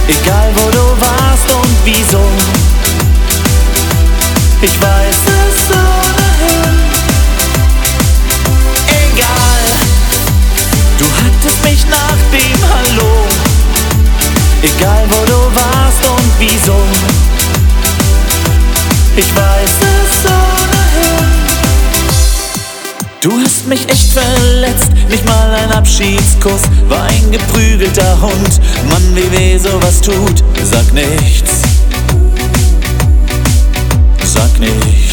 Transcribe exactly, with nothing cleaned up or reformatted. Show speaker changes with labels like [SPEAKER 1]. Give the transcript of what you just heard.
[SPEAKER 1] Egal wo du warst und wieso, ich weiß es ohnehin. Egal, du hattest mich nach dem Hallo. Egal wo du warst und wieso, ich weiß es ohnehin. Du hast mich echt verletzt, nicht mal ein Abschiedskuss war ein geprügelter Hund. Mann, wie weh sowas tut, sag nichts, sag nichts.